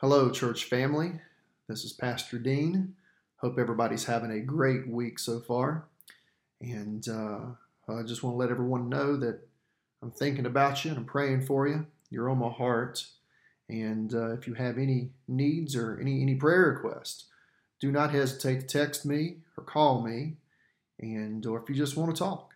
Hello, church family. This is Pastor Dean. Hope everybody's having a great week so far. And I just want to let everyone know that I'm thinking about you and I'm praying for you. You're on my heart. And if you have any needs or any prayer requests, do not hesitate to text me or call me. Or if you just want to talk,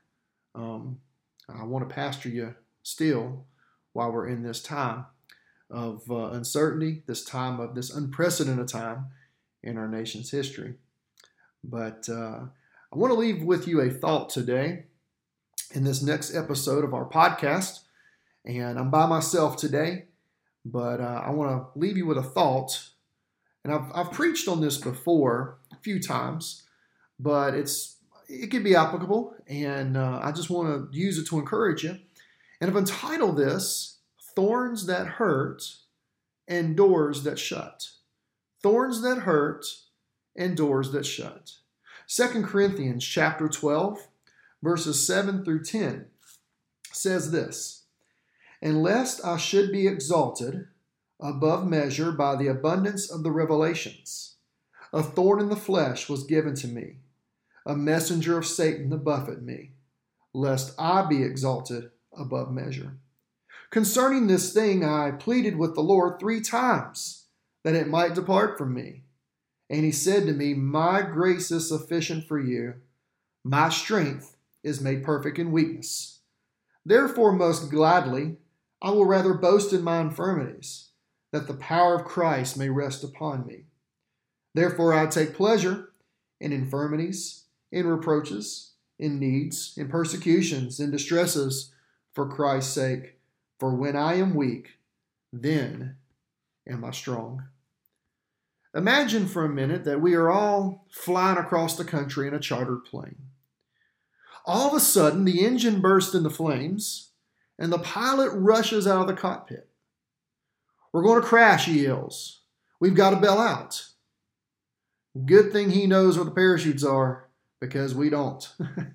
I want to pastor you still while we're in this time of uncertainty, this unprecedented time in our nation's history. But I want to leave with you a thought today in this next episode of our podcast. And I'm by myself today, but I want to leave you with a thought. And I've preached on this before a few times, but it can be applicable, and I just want to use it to encourage you. And I've entitled this, Thorns That Hurt and Doors That Shut. Thorns that hurt and doors that shut. 2 Corinthians chapter 12, verses 7 through 10 says this, "And lest I should be exalted above measure by the abundance of the revelations, a thorn in the flesh was given to me, a messenger of Satan to buffet me, lest I be exalted above measure. Concerning this thing I pleaded with the Lord 3 times, that it might depart from me. And he said to me, My grace is sufficient for you. My strength is made perfect in weakness. Therefore most gladly I will rather boast in my infirmities, that the power of Christ may rest upon me. Therefore I take pleasure in infirmities, in reproaches, in needs, in persecutions, in distresses, for Christ's sake. For when I am weak, then am I strong." Imagine for a minute that we are all flying across the country in a chartered plane. All of a sudden, the engine bursts into flames, and the pilot rushes out of the cockpit. "We're going to crash," he yells. "We've got to bail out." Good thing he knows where the parachutes are, because we don't.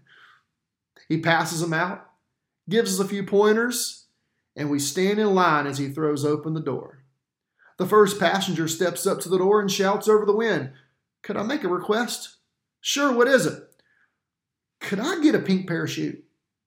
He passes them out, gives us a few pointers, and we stand in line as he throws open the door. The first passenger steps up to the door and shouts over the wind, "Could I make a request?" "Sure, what is it?" "Could I get a pink parachute?"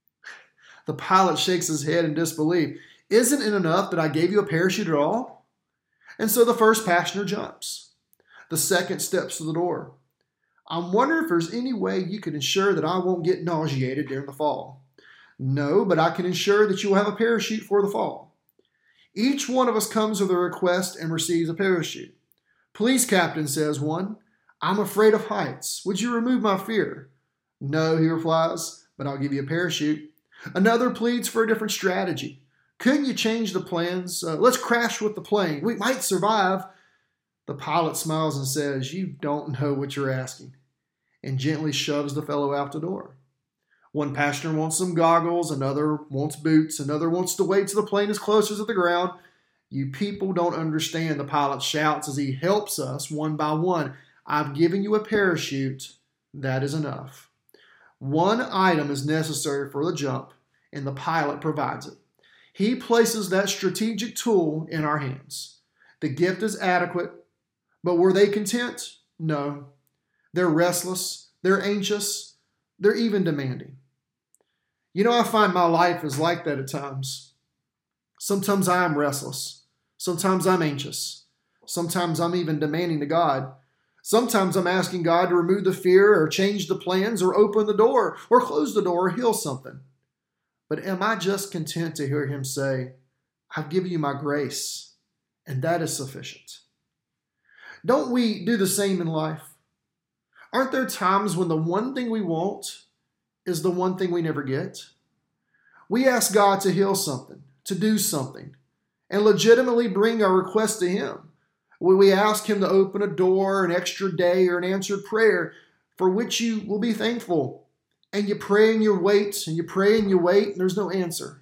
The pilot shakes his head in disbelief. "Isn't it enough that I gave you a parachute at all?" And so the first passenger jumps. The second steps to the door. "I'm wondering if there's any way you could ensure that I won't get nauseated during the fall." "No, but I can ensure that you will have a parachute for the fall." Each one of us comes with a request and receives a parachute. "Police captain," says one, "I'm afraid of heights. Would you remove my fear?" "No," he replies, "but I'll give you a parachute." Another pleads for a different strategy. "Couldn't you change the plans? Let's crash with the plane. We might survive." The pilot smiles and says, "You don't know what you're asking," and gently shoves the fellow out the door. One passenger wants some goggles, another wants boots, another wants to wait till the plane is closer to the ground. "You people don't understand," the pilot shouts as he helps us one by one. "I've given you a parachute. That is enough. One item is necessary for the jump, and the pilot provides it. He places that strategic tool in our hands. The gift is adequate, but were they content? No. They're restless, they're anxious, they're even demanding. You know, I find my life is like that at times. Sometimes I am restless. Sometimes I'm anxious. Sometimes I'm even demanding to God. Sometimes I'm asking God to remove the fear or change the plans or open the door or close the door or heal something. But am I just content to hear him say, "I've given you my grace, and that is sufficient"? Don't we do the same in life? Aren't there times when the one thing we want is the one thing we never get? We ask God to heal something, to do something, and legitimately bring our request to him. We ask him to open a door, an extra day, or an answered prayer for which you will be thankful. And you pray and you wait, and you pray and you wait, and there's no answer.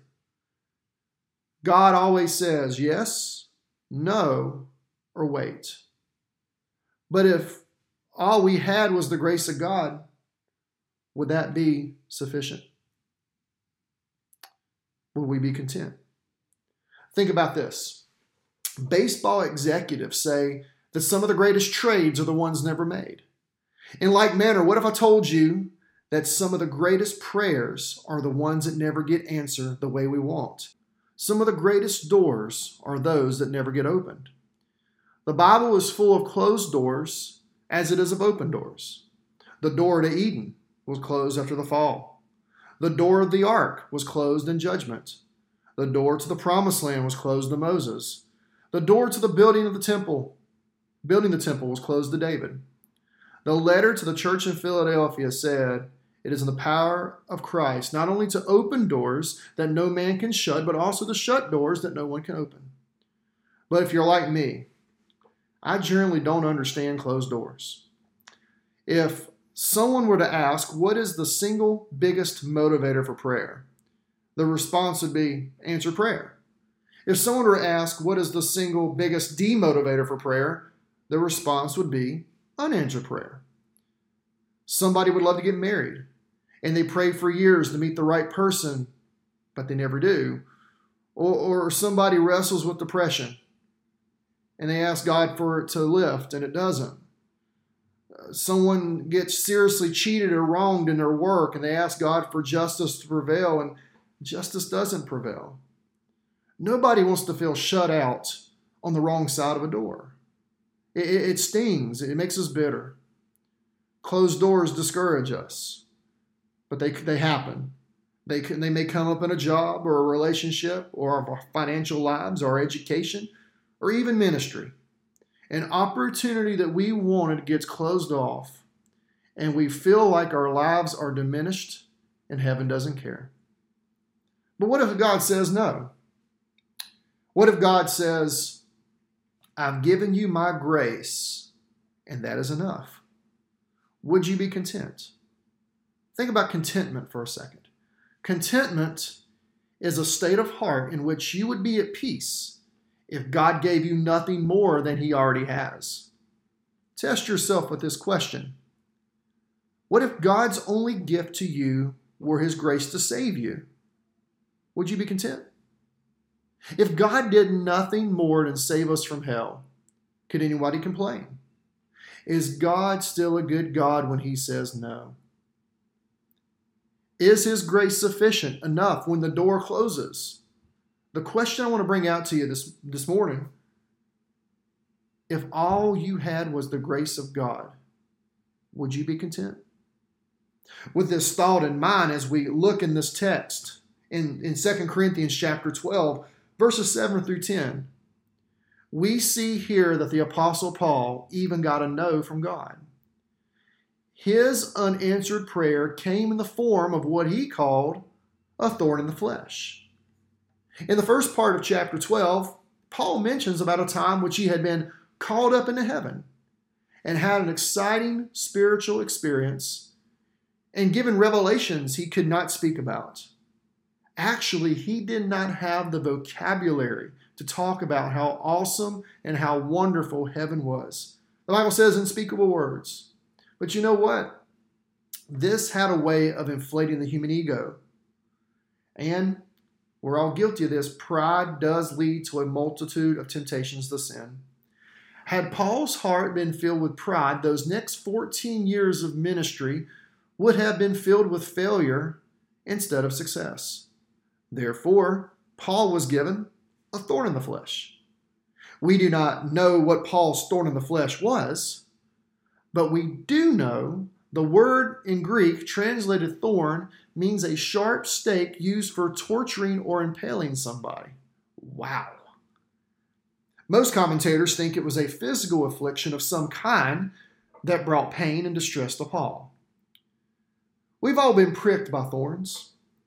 God always says yes, no, or wait. But if all we had was the grace of God, would that be sufficient? Would we be content? Think about this. Baseball executives say that some of the greatest trades are the ones never made. In like manner, what if I told you that some of the greatest prayers are the ones that never get answered the way we want? Some of the greatest doors are those that never get opened. The Bible is full of closed doors as it is of open doors. The door to Eden was closed after the fall. The door of the ark was closed in judgment. The door to the promised land was closed to Moses. The door to the building the temple was closed to David. The letter to the church in Philadelphia said, it is in the power of Christ not only to open doors that no man can shut, but also to shut doors that no one can open. But if you're like me, I generally don't understand closed doors. If someone were to ask, what is the single biggest motivator for prayer? The response would be, answer prayer. If someone were to ask, what is the single biggest demotivator for prayer? The response would be, unanswered prayer. Somebody would love to get married, and they pray for years to meet the right person, but they never do. Or somebody wrestles with depression, and they ask God for it to lift, and it doesn't. Someone gets seriously cheated or wronged in their work, and they ask God for justice to prevail, and justice doesn't prevail. Nobody wants to feel shut out on the wrong side of a door. It stings. It makes us bitter. Closed doors discourage us, but they happen. They may come up in a job or a relationship or our financial lives or our education or even ministry. An opportunity that we wanted gets closed off, and we feel like our lives are diminished and heaven doesn't care. But what if God says no? What if God says, I've given you my grace, and that is enough? Would you be content? Think about contentment for a second. Contentment is a state of heart in which you would be at peace if God gave you nothing more than He already has. Test yourself with this question. What if God's only gift to you were His grace to save you? Would you be content? If God did nothing more than save us from hell, could anybody complain? Is God still a good God when He says no? Is His grace sufficient enough when the door closes? The question I want to bring out to you this morning, if all you had was the grace of God, would you be content? With this thought in mind, as we look in this text in 2 Corinthians chapter 12, verses 7 through 10, we see here that the Apostle Paul even got a no from God. His unanswered prayer came in the form of what he called a thorn in the flesh. In the first part of chapter 12, Paul mentions about a time which he had been called up into heaven and had an exciting spiritual experience and given revelations he could not speak about. Actually, he did not have the vocabulary to talk about how awesome and how wonderful heaven was. The Bible says unspeakable words. But you know what? This had a way of inflating the human ego. And we're all guilty of this. Pride does lead to a multitude of temptations to sin. Had Paul's heart been filled with pride, those next 14 years of ministry would have been filled with failure instead of success. Therefore, Paul was given a thorn in the flesh. We do not know what Paul's thorn in the flesh was, but we do know the word in Greek translated thorn means a sharp stake used for torturing or impaling somebody. Wow. Most commentators think it was a physical affliction of some kind that brought pain and distress to Paul. We've all been pricked by thorns.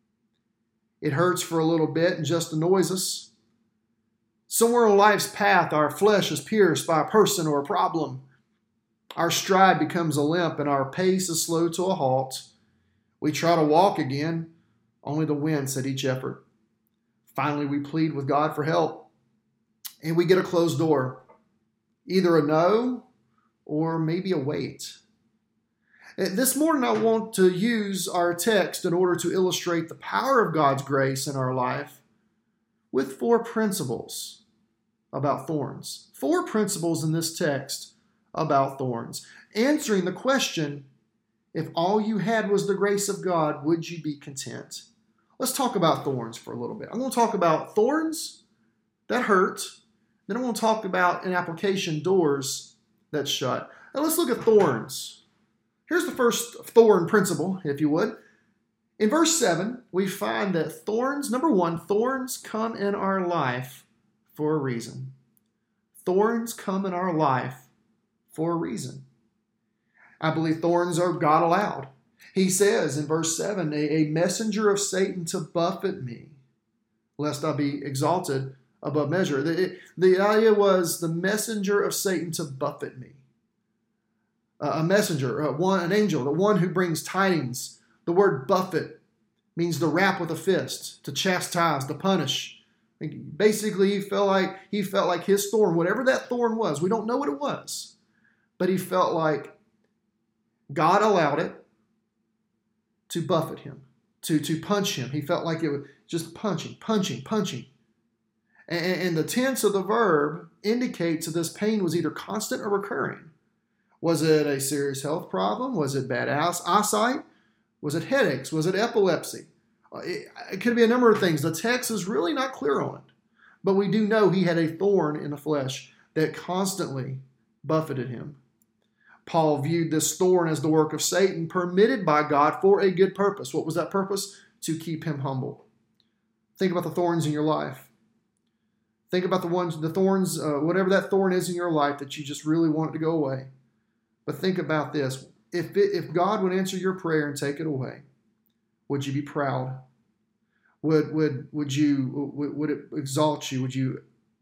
It hurts for a little bit and just annoys us. Somewhere on life's path, our flesh is pierced by a person or a problem. Our stride becomes a limp and our pace is slow to a halt. We try to walk again, only to wince at each effort. Finally, we plead with God for help, and we get a closed door, either a no or maybe a wait. This morning, I want to use our text in order to illustrate the power of God's grace in our life with 4 principles about thorns. 4 principles in this text about thorns. Answering the question, if all you had was the grace of God, would you be content? Let's talk about thorns for a little bit. I'm going to talk about thorns that hurt. Then I'm going to talk about, in application, doors that shut. Now let's look at thorns. Here's the first thorn principle, if you would. In verse 7, we find that thorns, number 1, thorns come in our life for a reason. Thorns come in our life for a reason. I believe thorns are God allowed. He says in verse 7, a messenger of Satan to buffet me, lest I be exalted above measure. The idea was the messenger of Satan to buffet me. A messenger, an angel, the one who brings tidings. The word buffet means to rap with a fist, to chastise, to punish. Basically, he felt like his thorn, whatever that thorn was, we don't know what it was, but he felt like God allowed it to buffet him, to punch him. He felt like it was just punching. And the tense of the verb indicates that this pain was either constant or recurring. Was it a serious health problem? Was it bad eyesight? Was it headaches? Was it epilepsy? It could be a number of things. The text is really not clear on it. But we do know he had a thorn in the flesh that constantly buffeted him. Paul viewed this thorn as the work of Satan, permitted by God for a good purpose. What was that purpose? To keep him humble. Think about the thorns in your life. Think about the thorns, whatever that thorn is in your life that you just really want it to go away. But think about this. If God would answer your prayer and take it away, would you be proud? Would it exalt you?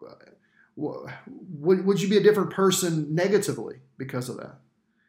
Would you be a different person negatively because of that?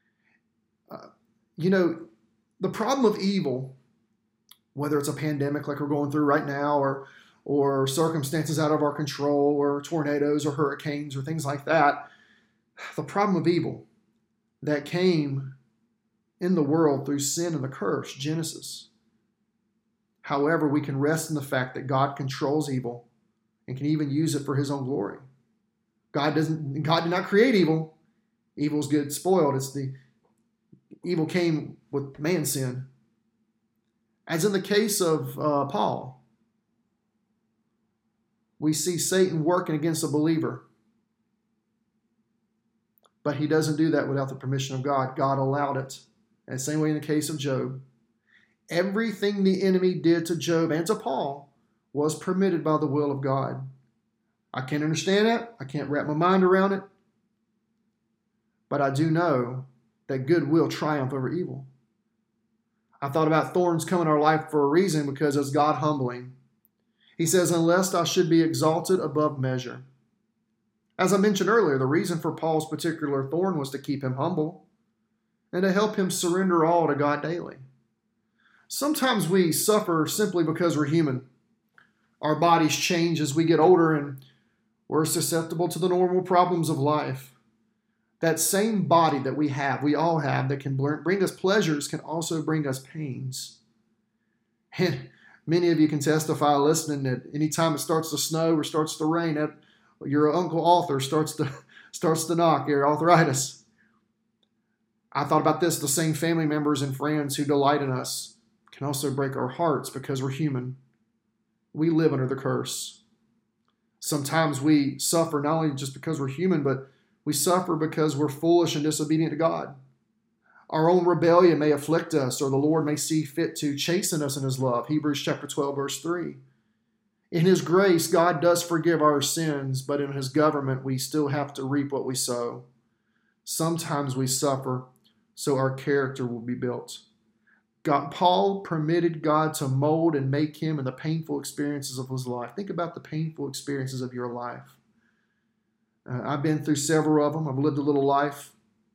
The problem of evil, whether it's a pandemic like we're going through right now, or circumstances out of our control, or tornadoes or hurricanes or things like that, the problem of evil that came in the world through sin and the curse, Genesis. However, we can rest in the fact that God controls evil and can even use it for his own glory. God did not create evil. Evil's good spoiled. Evil came with man's sin. As in the case of Paul, we see Satan working against a believer. But he doesn't do that without the permission of God. God allowed it. And the same way in the case of Job. Everything the enemy did to Job and to Paul was permitted by the will of God. I can't understand it. I can't wrap my mind around it. But I do know that good will triumph over evil. I thought about thorns come in our life for a reason, because it's God humbling. He says, unless I should be exalted above measure. As I mentioned earlier, the reason for Paul's particular thorn was to keep him humble and to help him surrender all to God daily. Sometimes we suffer simply because we're human. Our bodies change as we get older and we're susceptible to the normal problems of life. That same body that we all have, that can bring us pleasures, can also bring us pains. And many of you can testify listening that anytime it starts to snow or starts to rain, your Uncle Arthur starts to knock, your arthritis. I thought about this, the same family members and friends who delight in us can also break our hearts because we're human. We live under the curse. Sometimes we suffer not only just because we're human, but we suffer because we're foolish and disobedient to God. Our own rebellion may afflict us, or the Lord may see fit to chasten us in his love. Hebrews chapter 12, verse 3. In his grace, God does forgive our sins, but in his government, we still have to reap what we sow. Sometimes we suffer so our character will be built. Paul permitted God to mold and make him in the painful experiences of his life. Think about the painful experiences of your life. I've been through several of them. I've lived a little life.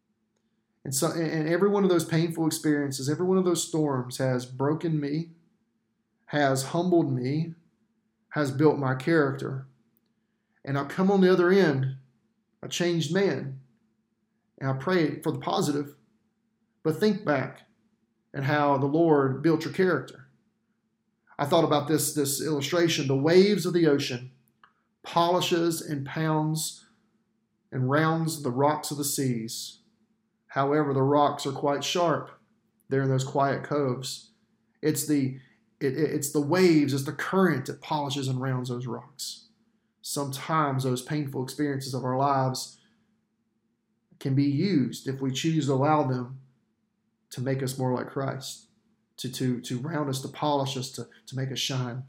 And every one of those painful experiences, every one of those storms has broken me, has humbled me, has built my character. And I've come on the other end, a changed man. And I pray for the positive. But think back and how the Lord built your character. I thought about this illustration. The waves of the ocean polishes and pounds and rounds the rocks of the seas. However, the rocks are quite sharp. They're in those quiet coves. It's the waves, it's the current that polishes and rounds those rocks. Sometimes those painful experiences of our lives can be used, if we choose to allow them, to make us more like Christ, to round us, to polish us, to make us shine.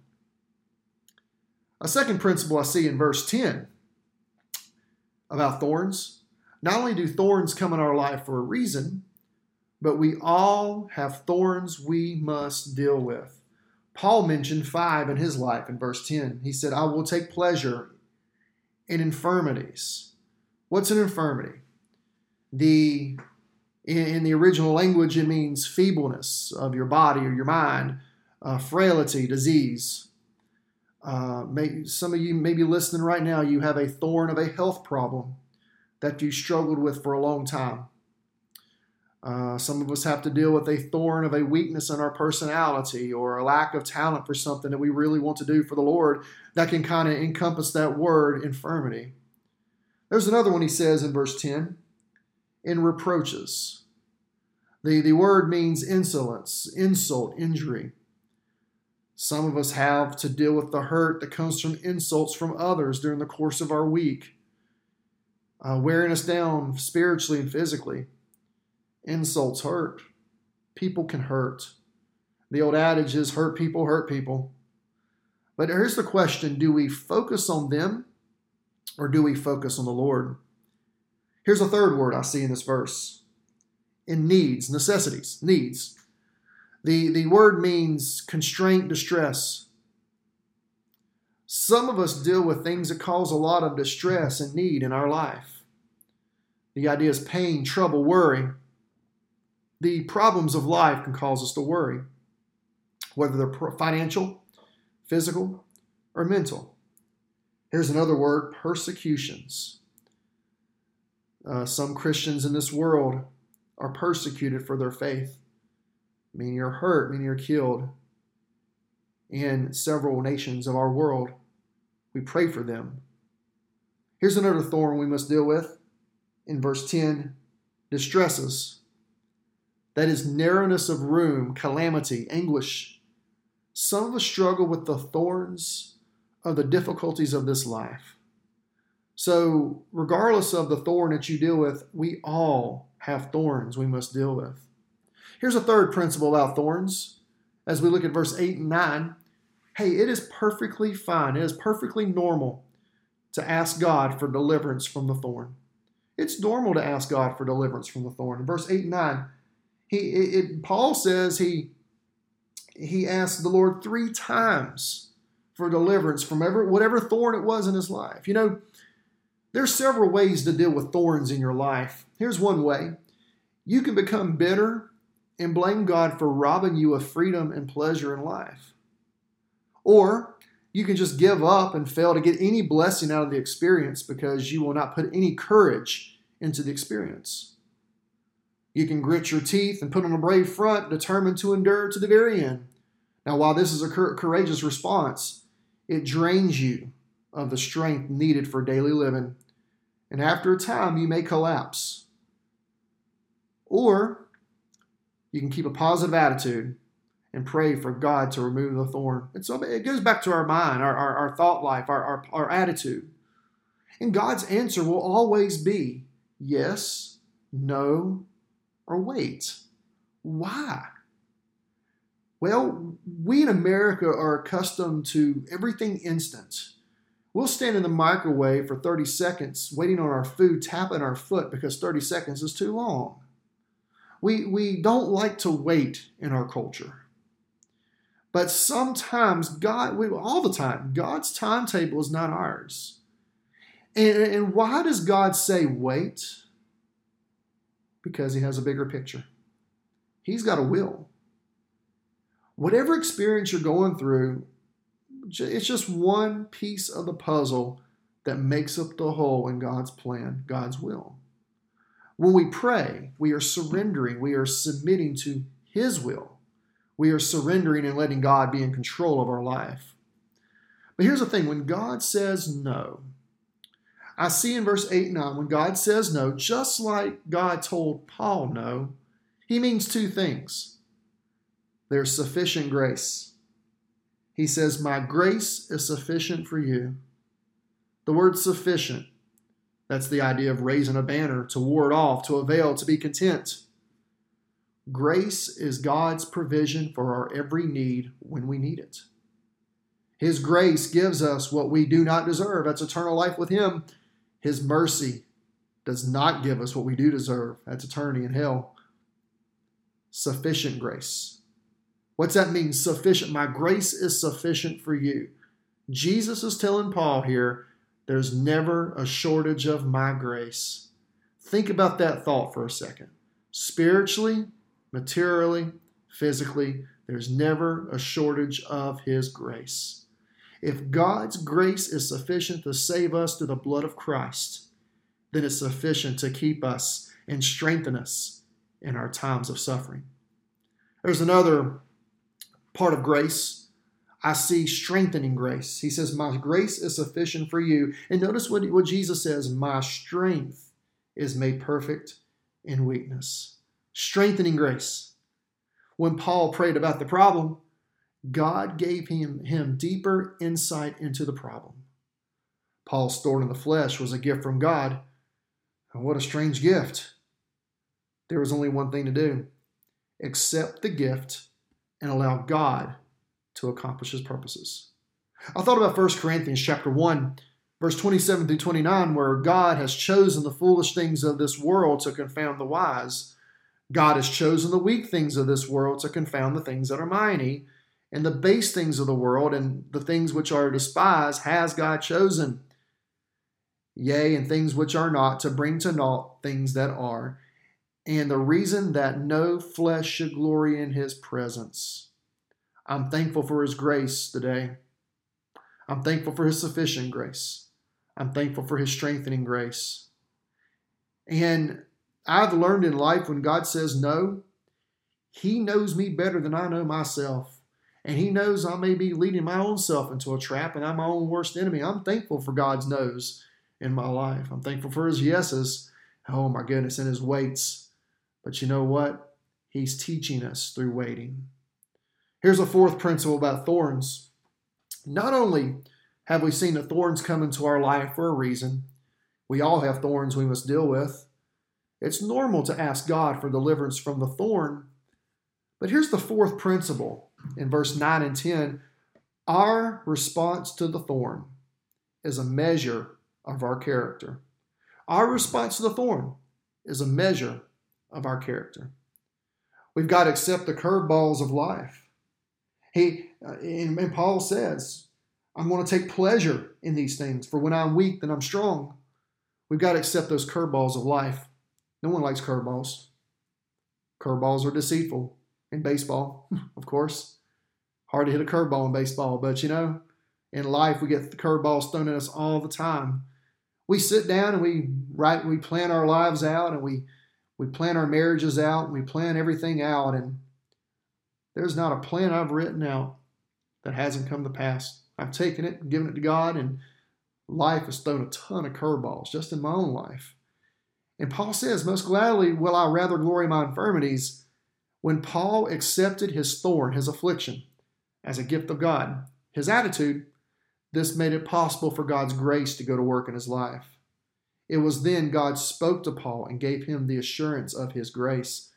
A second principle I see in verse 10 about thorns. Not only do thorns come in our life for a reason, but we all have thorns we must deal with. Paul mentioned 5 in his life in verse 10. He said, I will take pleasure in infirmities. What's an infirmity? In the original language, it means feebleness of your body or your mind, frailty, disease. Some of you may be listening right now, you have a thorn of a health problem that you struggled with for a long time. Some of us have to deal with a thorn of a weakness in our personality or a lack of talent for something that we really want to do for the Lord that can kind of encompass that word infirmity. There's another one he says in verse 10, in reproaches. The word means insolence, insult, injury. Some of us have to deal with the hurt that comes from insults from others during the course of our week, wearing us down spiritually and physically. Insults hurt. People can hurt. The old adage is hurt people hurt people. But here's the question, do we focus on them or do we focus on the Lord? Here's a third word I see in this verse. In needs, necessities, needs. The word means constraint, distress. Some of us deal with things that cause a lot of distress and need in our life. The idea is pain, trouble, worry. The problems of life can cause us to worry, whether they're financial, physical, or mental. Here's another word, persecutions. Some Christians in this world are persecuted for their faith, meaning you're hurt, meaning you're killed. In several nations of our world, we pray for them. Here's another thorn we must deal with. In verse 10, distresses. That is narrowness of room, calamity, anguish. Some of us struggle with the thorns of the difficulties of this life. So regardless of the thorn that you deal with, we all have thorns we must deal with. Here's a third principle about thorns. As we look at verse 8 and 9, hey, it is perfectly fine. It is perfectly normal to ask God for deliverance from the thorn. It's normal to ask God for deliverance from the thorn. In verse 8 and 9, Paul says he asked the Lord 3 times for deliverance from whatever thorn it was in his life. You know, there's several ways to deal with thorns in your life. Here's one way. You can become bitter and blame God for robbing you of freedom and pleasure in life. Or you can just give up and fail to get any blessing out of the experience because you will not put any courage into the experience. You can grit your teeth and put on a brave front, determined to endure to the very end. Now, while this is a courageous response, it drains you of the strength needed for daily living. And after a time, you may collapse. Or you can keep a positive attitude and pray for God to remove the thorn. And so it goes back to our mind, our thought life, our attitude. And God's answer will always be yes, no, or wait. Why? Well, we in America are accustomed to everything instant. We'll stand in the microwave for 30 seconds waiting on our food, tapping our foot because 30 seconds is too long. We don't like to wait in our culture. But sometimes all the time, God's timetable is not ours. And why does God say wait? Because he has a bigger picture. He's got a will. Whatever experience you're going through, it's just one piece of the puzzle that makes up the whole in God's plan, God's will. When we pray, we are surrendering, we are submitting to his will. We are surrendering and letting God be in control of our life. But here's the thing, when God says no, I see in verse 8 and 9, when God says no, just like God told Paul no, he means two things. There's sufficient grace. He says, my grace is sufficient for you. The word sufficient, that's the idea of raising a banner, to ward off, to avail, to be content. Grace is God's provision for our every need when we need it. His grace gives us what we do not deserve. That's eternal life with Him. His mercy does not give us what we do deserve. That's eternity in hell. Sufficient grace. What's that mean? Sufficient. My grace is sufficient for you. Jesus is telling Paul here, there's never a shortage of my grace. Think about that thought for a second. Spiritually, materially, physically, there's never a shortage of His grace. If God's grace is sufficient to save us through the blood of Christ, then it's sufficient to keep us and strengthen us in our times of suffering. There's another part of grace. I see strengthening grace. He says, my grace is sufficient for you. And notice what Jesus says, my strength is made perfect in weakness. Strengthening grace. When Paul prayed about the problem, God gave him deeper insight into the problem. Paul's thorn in the flesh was a gift from God. And what a strange gift. There was only one thing to do. Accept the gift and allow God to accomplish His purposes. I thought about 1 Corinthians chapter 1, verse 27 through 29, where God has chosen the foolish things of this world to confound the wise. God has chosen the weak things of this world to confound the things that are mighty. And the base things of the world and the things which are despised has God chosen. Yea, and things which are not, to bring to naught things that are. And the reason that no flesh should glory in His presence. I'm thankful for His grace today. I'm thankful for His sufficient grace. I'm thankful for His strengthening grace. And I've learned in life when God says no, He knows me better than I know myself. And He knows I may be leading my own self into a trap and I'm my own worst enemy. I'm thankful for God's no's in my life. I'm thankful for His yeses. Oh my goodness, and His waits. But you know what? He's teaching us through waiting. Here's a fourth principle about thorns. Not only have we seen that thorns come into our life for a reason, we all have thorns we must deal with. It's normal to ask God for deliverance from the thorn. But here's the fourth principle. In verse 9 and 10, our response to the thorn is a measure of our character. Our response to the thorn is a measure of our character. We've got to accept the curveballs of life. And Paul says, I'm going to take pleasure in these things, for when I'm weak, then I'm strong. We've got to accept those curveballs of life. No one likes curveballs. Curveballs are deceitful. In baseball, of course. Hard to hit a curveball in baseball, but in life we get the curveballs thrown at us all the time. We sit down and we plan our lives out and we plan our marriages out and we plan everything out, and there's not a plan I've written out that hasn't come to pass. I've taken it and given it to God, and life has thrown a ton of curveballs just in my own life. And Paul says, most gladly will I rather glory in my infirmities. When Paul accepted his thorn, his affliction, as a gift of God, his attitude, this made it possible for God's grace to go to work in his life. It was then God spoke to Paul and gave him the assurance of His grace.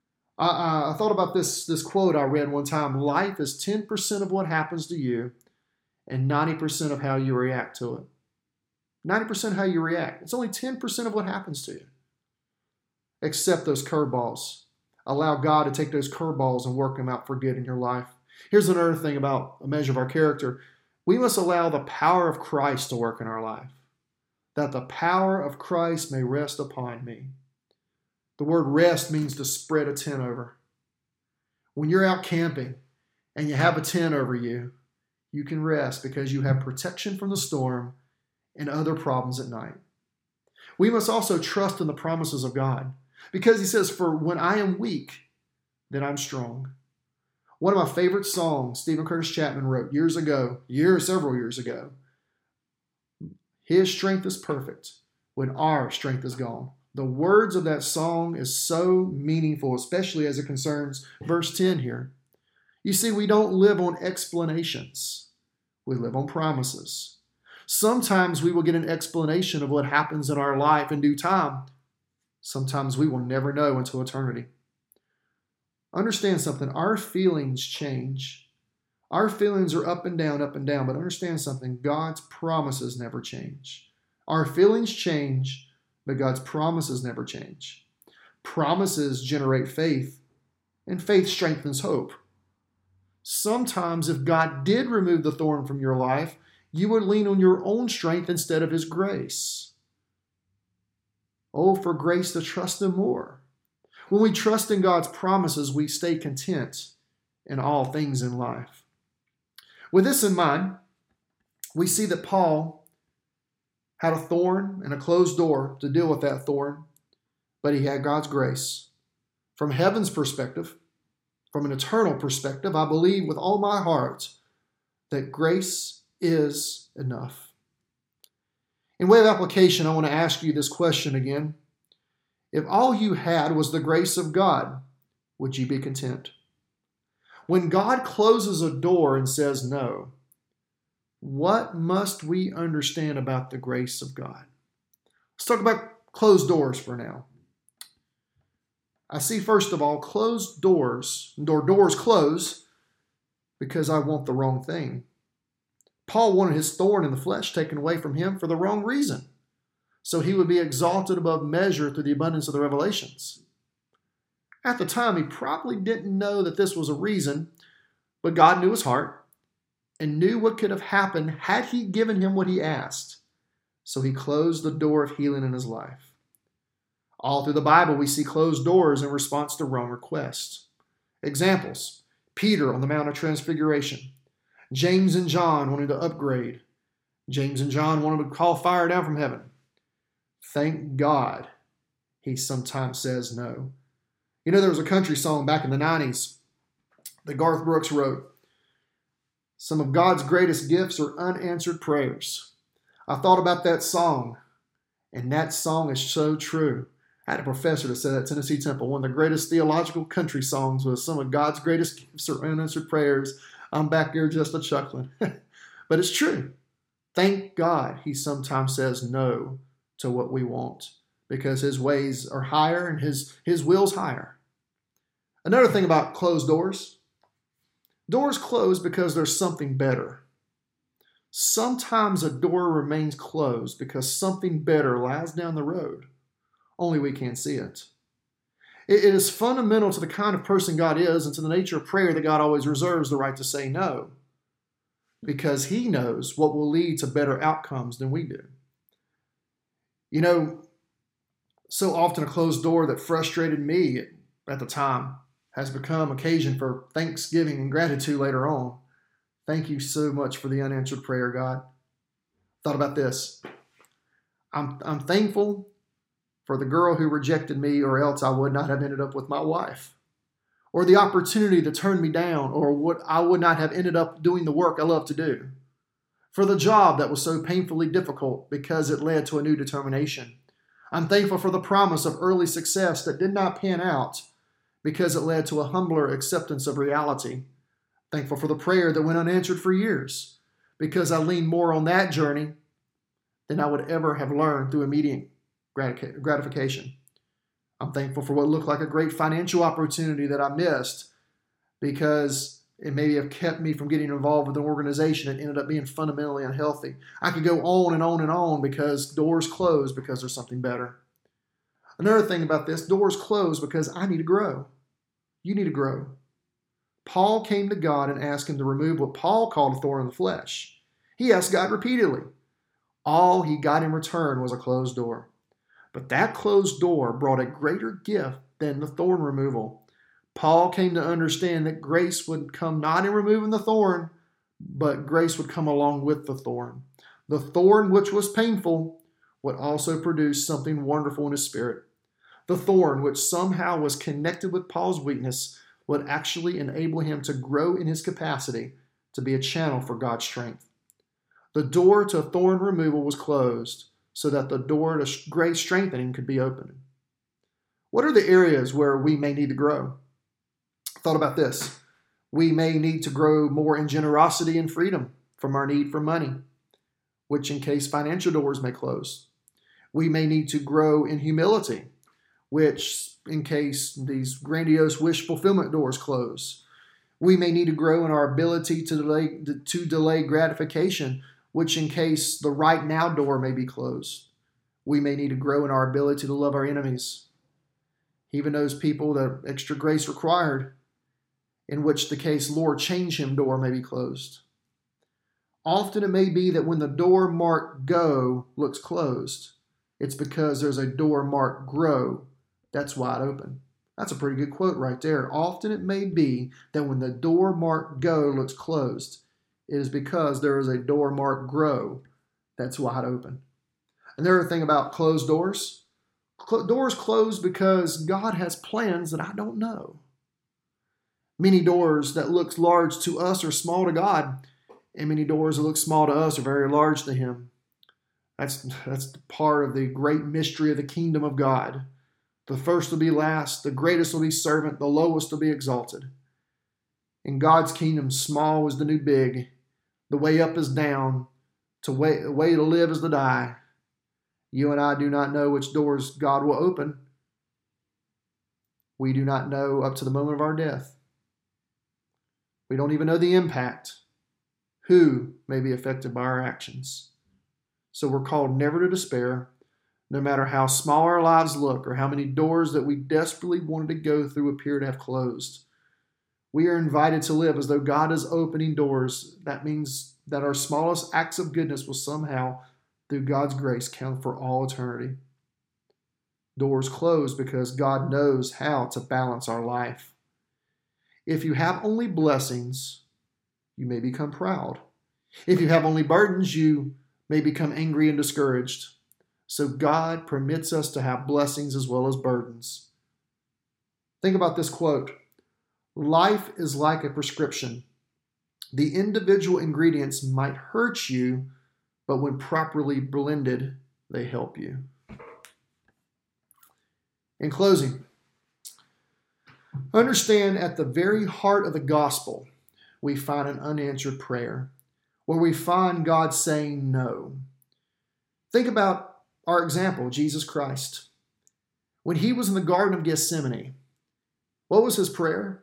I thought about this quote I read one time. Life is 10% of what happens to you and 90% of how you react to it. 90% how you react. It's only 10% of what happens to you. Accept those curveballs. Allow God to take those curveballs and work them out for good in your life. Here's another thing about a measure of our character. We must allow the power of Christ to work in our life, that the power of Christ may rest upon me. The word rest means to spread a tent over. When you're out camping and you have a tent over you, you can rest because you have protection from the storm and other problems at night. We must also trust in the promises of God, because He says, for when I am weak, then I'm strong. One of my favorite songs Stephen Curtis Chapman wrote several years ago. His strength is perfect when our strength is gone. The words of that song is so meaningful, especially as it concerns verse 10 here. You see, we don't live on explanations. We live on promises. Sometimes we will get an explanation of what happens in our life in due time. Sometimes we will never know until eternity. Understand something. Our feelings change. Our feelings are up and down, but understand something. God's promises never change. Our feelings change, but God's promises never change. Promises generate faith, and faith strengthens hope. Sometimes if God did remove the thorn from your life, you would lean on your own strength instead of His grace. Oh, for grace to trust Him more. When we trust in God's promises, we stay content in all things in life. With this in mind, we see that Paul had a thorn and a closed door to deal with that thorn, but he had God's grace. From heaven's perspective, from an eternal perspective, I believe with all my heart that grace is enough. In way of application, I want to ask you this question again. If all you had was the grace of God, would you be content? When God closes a door and says no, what must we understand about the grace of God? Let's talk about closed doors for now. I see, first of all, closed doors, or doors close because I want the wrong thing. Paul wanted his thorn in the flesh taken away from him for the wrong reason, so he would be exalted above measure through the abundance of the revelations. At the time, he probably didn't know that this was a reason, but God knew his heart and knew what could have happened had he given him what he asked. So he closed the door of healing in his life. All through the Bible, we see closed doors in response to wrong requests. Examples: Peter on the Mount of Transfiguration. James and John wanted to upgrade. James and John wanted to call fire down from heaven. Thank God he sometimes says no. You know, there was a country song back in the 90s that Garth Brooks wrote. Some of God's greatest gifts are unanswered prayers. I thought about that song, and that song is so true. I had a professor that said at Tennessee Temple, one of the greatest theological country songs was some of God's greatest gifts are unanswered prayers. I'm back here just a chuckling. But it's true. Thank God he sometimes says no to what we want because his ways are higher and his will's higher. Another thing about closed doors. Doors close because there's something better. Sometimes a door remains closed because something better lies down the road. Only we can't see it. It is fundamental to the kind of person God is and to the nature of prayer that God always reserves the right to say no, because he knows what will lead to better outcomes than we do. You know, so often a closed door that frustrated me at the time has become occasion for thanksgiving and gratitude later on. Thank you so much for the unanswered prayer, God. Thought about this. I'm thankful for the girl who rejected me, or else I would not have ended up with my wife. Or the opportunity that turned me down, or I would not have ended up doing the work I love to do. For the job that was so painfully difficult because it led to a new determination. I'm thankful for the promise of early success that did not pan out because it led to a humbler acceptance of reality. Thankful for the prayer that went unanswered for years because I leaned more on that journey than I would ever have learned through immediate gratification. I'm thankful for what looked like a great financial opportunity that I missed because it maybe have kept me from getting involved with an organization that ended up being fundamentally unhealthy. I could go on and on and on because doors close because there's something better. Another thing about this, doors close because I need to grow. You need to grow. Paul came to God and asked him to remove what Paul called a thorn in the flesh. He asked God repeatedly. All he got in return was a closed door. But that closed door brought a greater gift than the thorn removal. Paul came to understand that grace would come not in removing the thorn, but grace would come along with the thorn. The thorn, which was painful, would also produce something wonderful in his spirit. The thorn, which somehow was connected with Paul's weakness, would actually enable him to grow in his capacity to be a channel for God's strength. The door to thorn removal was closed so that the door to grace strengthening could be opened. What are the areas where we may need to grow? Thought about this. We may need to grow more in generosity and freedom from our need for money, which in case financial doors may close. We may need to grow in humility, which in case these grandiose wish fulfillment doors close. We may need to grow in our ability to delay gratification, which in case the right now door may be closed. We may need to grow in our ability to love our enemies, even those people that extra grace required, in which the case Lord change him door may be closed. Often it may be that when the door marked go looks closed, it's because there's a door marked grow that's wide open. That's a pretty good quote right there. Often it may be that when the door marked go looks closed, it is because there is a door marked grow that's wide open. Another thing about closed doors, doors close because God has plans that I don't know. Many doors that look large to us are small to God, and many doors that look small to us are very large to Him. That's part of the great mystery of the kingdom of God. The first will be last, the greatest will be servant, the lowest will be exalted. In God's kingdom, small is the new big. The way up is down. The way to live is to die. You and I do not know which doors God will open. We do not know up to the moment of our death. We don't even know the impact. Who may be affected by our actions. So we're called never to despair, no matter how small our lives look or how many doors that we desperately wanted to go through appear to have closed. We are invited to live as though God is opening doors. That means that our smallest acts of goodness will somehow, through God's grace, count for all eternity. Doors close because God knows how to balance our life. If you have only blessings, you may become proud. If you have only burdens, you may become angry and discouraged. So God permits us to have blessings as well as burdens. Think about this quote. Life is like a prescription. The individual ingredients might hurt you, but when properly blended, they help you. In closing, understand at the very heart of the gospel, we find an unanswered prayer where we find God saying no. Think about our example, Jesus Christ. When he was in the Garden of Gethsemane, what was his prayer?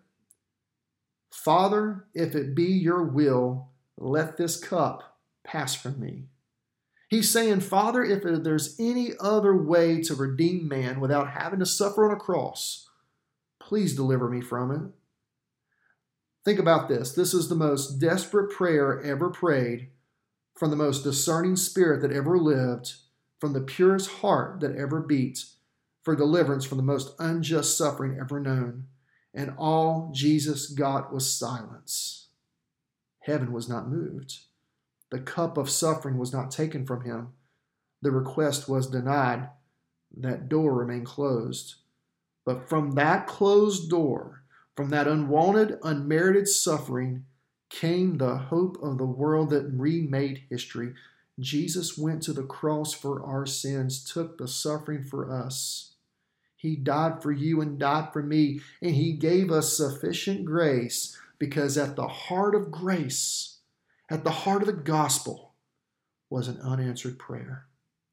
Father, if it be your will, let this cup pass from me. He's saying, Father, if there's any other way to redeem man without having to suffer on a cross, please deliver me from it. Think about this. This is the most desperate prayer ever prayed from the most discerning spirit that ever lived, from the purest heart that ever beat, for deliverance from the most unjust suffering ever known. And all Jesus got was silence. Heaven was not moved. The cup of suffering was not taken from him. The request was denied. That door remained closed. But from that closed door, from that unwanted, unmerited suffering, came the hope of the world that remade history. Jesus went to the cross for our sins, took the suffering for us. He died for you and died for me, and he gave us sufficient grace because at the heart of grace, at the heart of the gospel, was an unanswered prayer.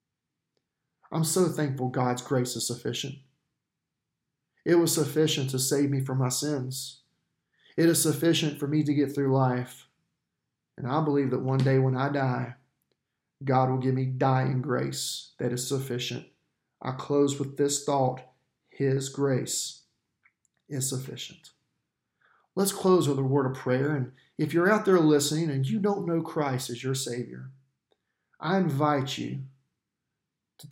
I'm so thankful God's grace is sufficient. It was sufficient to save me from my sins. It is sufficient for me to get through life. And I believe that one day when I die, God will give me dying grace that is sufficient. I close with this thought. His grace is sufficient. Let's close with a word of prayer. And if you're out there listening and you don't know Christ as your Savior, I invite you to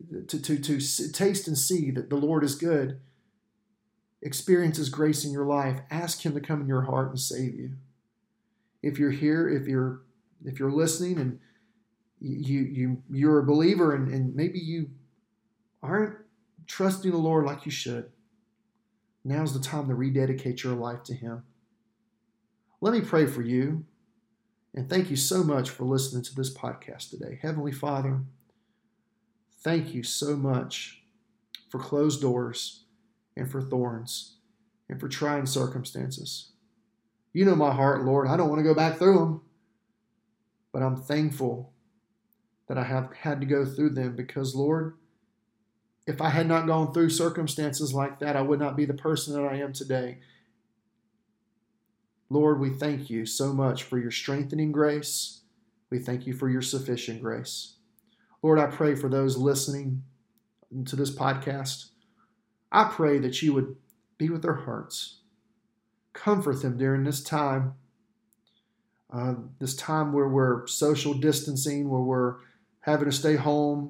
taste and see that the Lord is good. Experience His grace in your life. Ask Him to come in your heart and save you. If you're here, if you're listening and you're a believer and maybe you aren't trusting the Lord like you should, Now's the time to rededicate your life to Him. Let me pray for you. And thank you so much for listening to this podcast today. Heavenly Father, thank you so much for closed doors and for thorns and for trying circumstances. You know my heart, Lord. I don't want to go back through them. But I'm thankful that I have had to go through them because, Lord, if I had not gone through circumstances like that, I would not be the person that I am today. Lord, we thank you so much for your strengthening grace. We thank you for your sufficient grace. Lord, I pray for those listening to this podcast. I pray that you would be with their hearts. Comfort them during this time where we're social distancing, where we're having to stay home.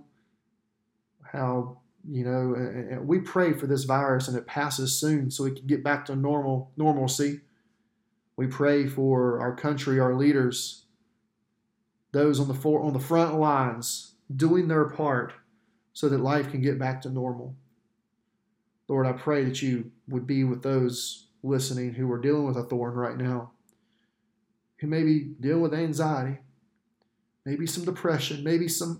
We pray for this virus and it passes soon so we can get back to normalcy. We pray for our country, our leaders, those on the front lines doing their part so that life can get back to normal. Lord, I pray that you would be with those listening who are dealing with a thorn right now, who may be dealing with anxiety, maybe some depression, maybe some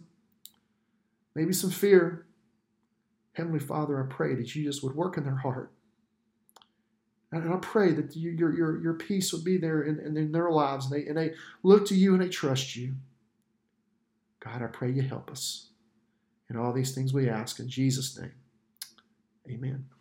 fear. Heavenly Father, I pray that you just would work in their heart. And I pray that your peace would be there in their lives, and they look to you and they trust you. God, I pray you help us. In all these things we ask in Jesus' name. Amen.